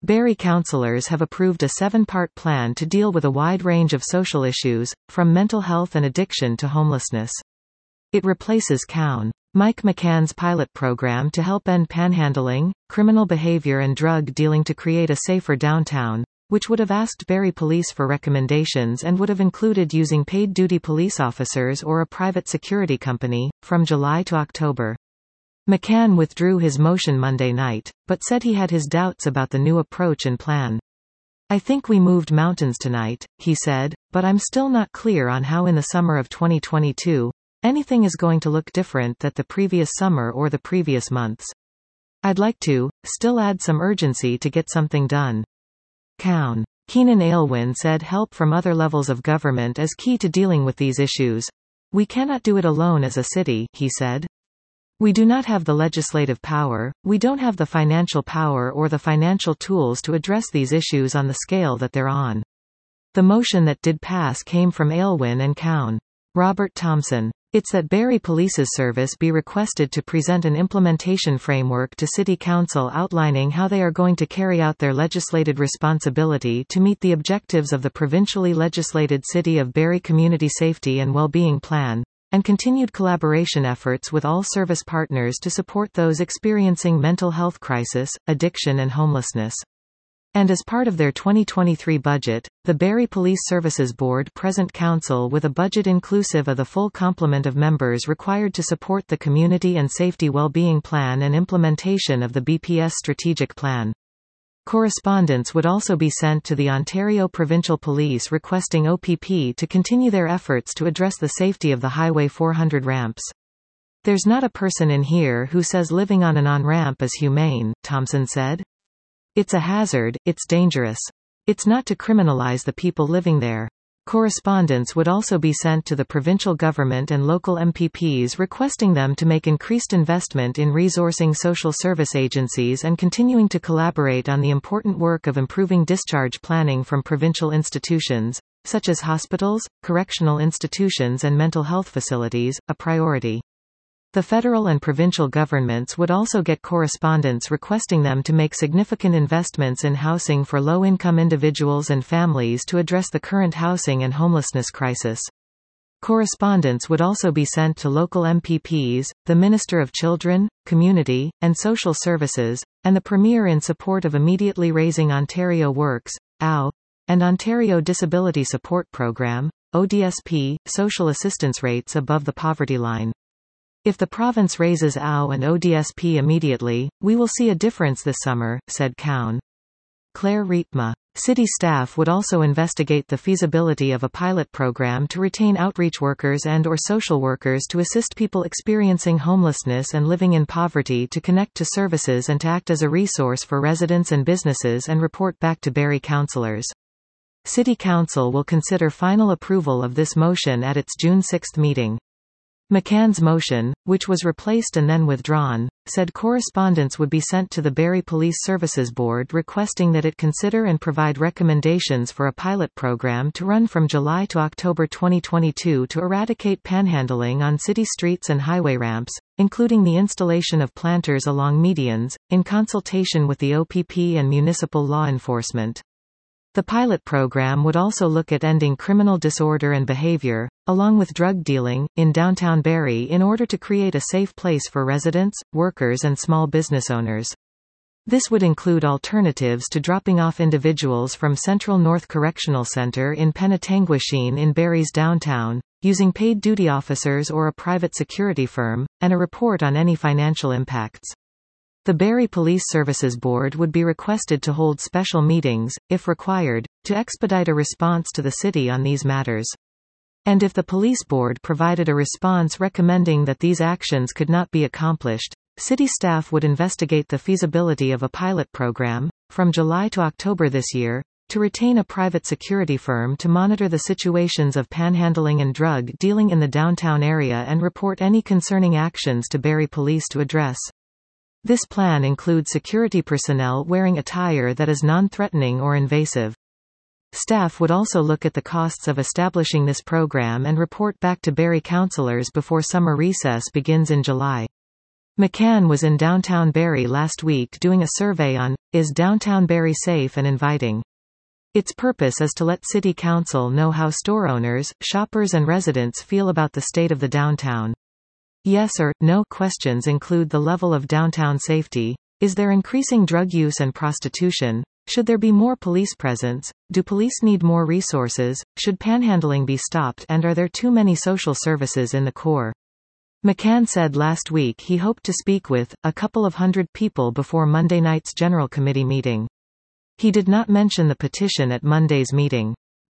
Barrie councillors have approved a 7-part plan to deal with a wide range of social issues, from mental health and addiction to homelessness. It replaces Count Mike McCann's pilot program to help end panhandling, criminal behaviour and drug dealing to create a safer downtown, which would have asked Barrie Police for recommendations and would have included using paid duty police officers or a private security company, from July to October. McCann withdrew his motion Monday night, but said he had his doubts about the new approach and plan. "I think we moved mountains tonight," he said, "but I'm still not clear on how in the summer of 2022, anything is going to look different than the previous summer or the previous months. I'd like to still add some urgency to get something done." Count Keenan Aylwin said help from other levels of government is key to dealing with these issues. "We cannot do it alone as a city," he said. "We do not have the legislative power, we don't have the financial power or the financial tools to address these issues on the scale that they're on." The motion that did pass came from Aylwin and Count Robert Thompson. It's that Barrie Police's service be requested to present an implementation framework to City Council outlining how they are going to carry out their legislated responsibility to meet the objectives of the provincially legislated City of Barrie Community Safety and Wellbeing Plan, and continued collaboration efforts with all service partners to support those experiencing mental health crisis, addiction and homelessness. And as part of their 2023 budget, the Barrie Police Services Board present council with a budget inclusive of the full complement of members required to support the Community and Safety Wellbeing Plan and implementation of the BPS Strategic Plan. Correspondence would also be sent to the Ontario Provincial Police requesting OPP to continue their efforts to address the safety of the Highway 400 ramps. "There's not a person in here who says living on an on-ramp is humane," Thompson said. "It's a hazard, it's dangerous. It's not to criminalize the people living there." Correspondence would also be sent to the provincial government and local MPPs requesting them to make increased investment in resourcing social service agencies and continuing to collaborate on the important work of improving discharge planning from provincial institutions, such as hospitals, correctional institutions and mental health facilities, a priority. The federal and provincial governments would also get correspondence requesting them to make significant investments in housing for low-income individuals and families to address the current housing and homelessness crisis. Correspondence would also be sent to local MPPs, the Minister of Children, Community, and Social Services, and the Premier in support of immediately raising Ontario Works, OW, and Ontario Disability Support Program, ODSP, social assistance rates above the poverty line. "If the province raises OW and ODSP immediately, we will see a difference this summer," said Count Claire Rietma. City staff would also investigate the feasibility of a pilot program to retain outreach workers and/or social workers to assist people experiencing homelessness and living in poverty to connect to services and to act as a resource for residents and businesses and report back to Barrie councillors. City Council will consider final approval of this motion at its June 6 meeting. McCann's motion, which was replaced and then withdrawn, said correspondence would be sent to the Barrie Police Services Board requesting that it consider and provide recommendations for a pilot program to run from July to October 2022 to eradicate panhandling on city streets and highway ramps, including the installation of planters along medians, in consultation with the OPP and municipal law enforcement. The pilot program would also look at ending criminal disorder and behavior, along with drug dealing, in downtown Barrie in order to create a safe place for residents, workers and small business owners. This would include alternatives to dropping off individuals from Central North Correctional Centre in Penetanguishene in Barrie's downtown, using paid duty officers or a private security firm, and a report on any financial impacts. The Barrie Police Services Board would be requested to hold special meetings, if required, to expedite a response to the city on these matters. And if the police board provided a response recommending that these actions could not be accomplished, city staff would investigate the feasibility of a pilot program, from July to October this year, to retain a private security firm to monitor the situations of panhandling and drug dealing in the downtown area and report any concerning actions to Barrie Police to address. This plan includes security personnel wearing attire that is non-threatening or invasive. Staff would also look at the costs of establishing this program and report back to Barrie councillors before summer recess begins in July. McCann was in downtown Barrie last week doing a survey on, "Is downtown Barrie safe and inviting?" Its purpose is to let City Council know how store owners, shoppers and residents feel about the state of the downtown. Yes or no questions include the level of downtown safety. Is there increasing drug use and prostitution? Should there be more police presence? Do police need more resources? Should panhandling be stopped, and are there too many social services in the core? McCann said last week he hoped to speak with a couple of hundred people before Monday night's General Committee meeting. He did not mention the petition at Monday's meeting.